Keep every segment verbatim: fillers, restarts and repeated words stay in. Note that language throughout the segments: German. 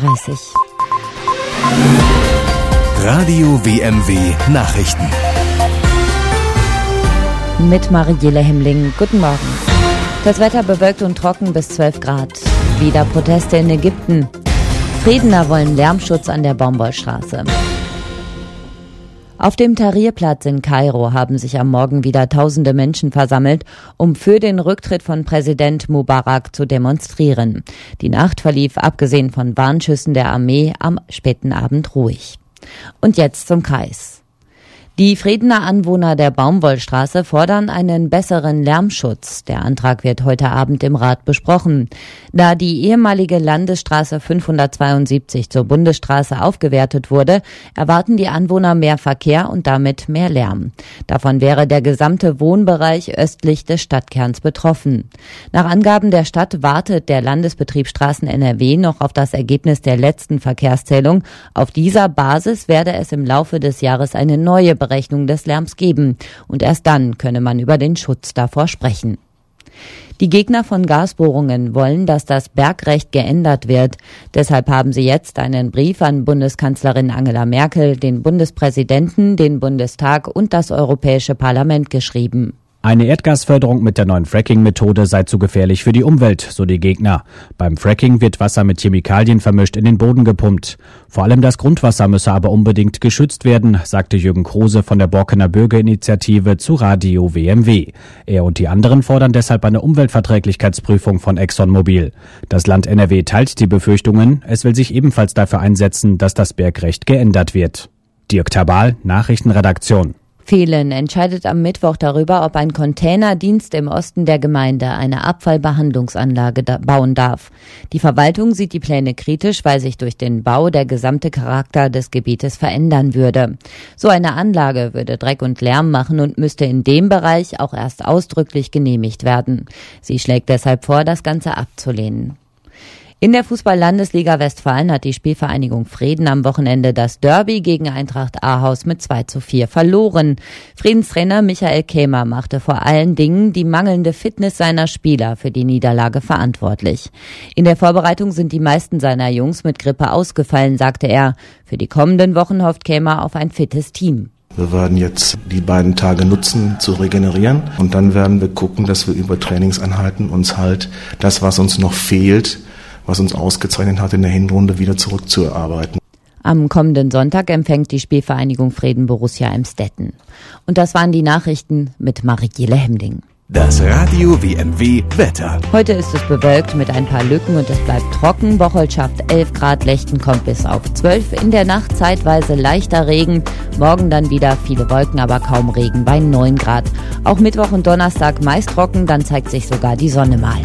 dreißig. Radio W M W Nachrichten. Mit Marielle Hemmling. Guten Morgen. Das Wetter bewölkt und trocken bis zwölf Grad. Wieder Proteste in Ägypten. Friedner wollen Lärmschutz an der Baumwollstraße. Auf dem Tahrirplatz in Kairo haben sich am Morgen wieder tausende Menschen versammelt, um für den Rücktritt von Präsident Mubarak zu demonstrieren. Die Nacht verlief, abgesehen von Warnschüssen der Armee, am späten Abend ruhig. Und jetzt zum Kreis. Die Friedener Anwohner der Baumwollstraße fordern einen besseren Lärmschutz. Der Antrag wird heute Abend im Rat besprochen. Da die ehemalige Landesstraße fünfhundertzweiundsiebzig zur Bundesstraße aufgewertet wurde, erwarten die Anwohner mehr Verkehr und damit mehr Lärm. Davon wäre der gesamte Wohnbereich östlich des Stadtkerns betroffen. Nach Angaben der Stadt wartet der Landesbetrieb Straßen N R W noch auf das Ergebnis der letzten Verkehrszählung. Auf dieser Basis werde es im Laufe des Jahres eine neue Berechnung des Lärms geben. Und erst dann könne man über den Schutz davor sprechen. Die Gegner von Gasbohrungen wollen, dass das Bergrecht geändert wird. Deshalb haben sie jetzt einen Brief an Bundeskanzlerin Angela Merkel, den Bundespräsidenten, den Bundestag und das Europäische Parlament geschrieben. Eine Erdgasförderung mit der neuen Fracking-Methode sei zu gefährlich für die Umwelt, so die Gegner. Beim Fracking wird Wasser mit Chemikalien vermischt in den Boden gepumpt. Vor allem das Grundwasser müsse aber unbedingt geschützt werden, sagte Jürgen Kruse von der Borkener Bürgerinitiative zu Radio W M W. Er und die anderen fordern deshalb eine Umweltverträglichkeitsprüfung von ExxonMobil. Das Land N R W teilt die Befürchtungen. Es will sich ebenfalls dafür einsetzen, dass das Bergrecht geändert wird. Dirk Tabal, Nachrichtenredaktion. Velen entscheidet am Mittwoch darüber, ob ein Containerdienst im Osten der Gemeinde eine Abfallbehandlungsanlage da- bauen darf. Die Verwaltung sieht die Pläne kritisch, weil sich durch den Bau der gesamte Charakter des Gebietes verändern würde. So eine Anlage würde Dreck und Lärm machen und müsste in dem Bereich auch erst ausdrücklich genehmigt werden. Sie schlägt deshalb vor, das Ganze abzulehnen. In der Fußball-Landesliga Westfalen hat die Spielvereinigung Frieden am Wochenende das Derby gegen Eintracht Ahaus mit zwei zu vier verloren. Friedenstrainer Michael Kämer machte vor allen Dingen die mangelnde Fitness seiner Spieler für die Niederlage verantwortlich. In der Vorbereitung sind die meisten seiner Jungs mit Grippe ausgefallen, sagte er. Für die kommenden Wochen hofft Kämer auf ein fittes Team. Wir werden jetzt die beiden Tage nutzen, zu regenerieren. Und dann werden wir gucken, dass wir über Trainingseinheiten uns halt das, was uns noch fehlt, was uns ausgezeichnet hat, in der Hinrunde wieder zurückzuarbeiten. Am kommenden Sonntag empfängt die Spielvereinigung Frieden Borussia Emstetten. Und das waren die Nachrichten mit Marielle Hemmling. Das Radio W M W Wetter. Heute ist es bewölkt mit ein paar Lücken und es bleibt trocken. Bocholt schafft elf Grad, Lechten kommt bis auf zwölf. In der Nacht zeitweise leichter Regen. Morgen dann wieder viele Wolken, aber kaum Regen bei neun Grad. Auch Mittwoch und Donnerstag meist trocken, dann zeigt sich sogar die Sonne mal.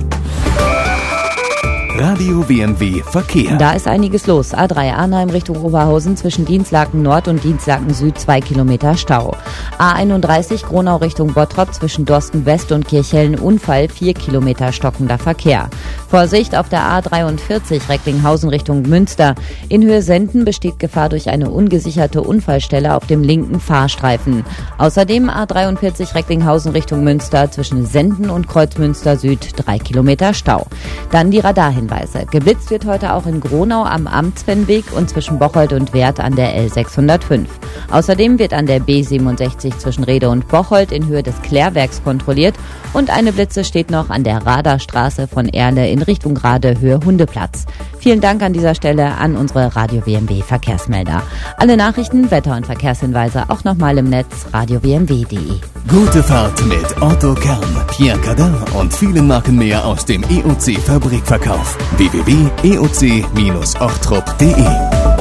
Radio W M W Verkehr. Da ist einiges los. A drei Arnheim Richtung Oberhausen zwischen Dienstlaken Nord und Dienstlaken Süd zwei Kilometer Stau. A einunddreißig Gronau Richtung Bottrop zwischen Dorsten West und Kirchhellen Unfall vier Kilometer stockender Verkehr. Vorsicht auf der A dreiundvierzig Recklinghausen Richtung Münster. In Höhe Senden besteht Gefahr durch eine ungesicherte Unfallstelle auf dem linken Fahrstreifen. Außerdem A dreiundvierzig Recklinghausen Richtung Münster zwischen Senden und Kreuzmünster Süd drei Kilometer Stau. Dann die Radarhinweise. Geblitzt wird heute auch in Gronau am Amtsfennweg und zwischen Bocholt und Werth an der L sechshundertfünf. Außerdem wird an der B siebenundsechzig zwischen Rede und Bocholt in Höhe des Klärwerks kontrolliert und eine Blitze steht noch an der Radarstraße von Erle in Richtung Rade Höhe Hundeplatz. Vielen Dank an dieser Stelle an unsere Radio W M W Verkehrsmelder. Alle Nachrichten, Wetter- und Verkehrshinweise auch nochmal im Netz radio w m w punkt d e. Gute Fahrt mit Otto Kern, Pierre Cardin und vielen Marken mehr aus dem E O C Fabrikverkauf. w w w punkt e o c Bindestrich ochtrup punkt d e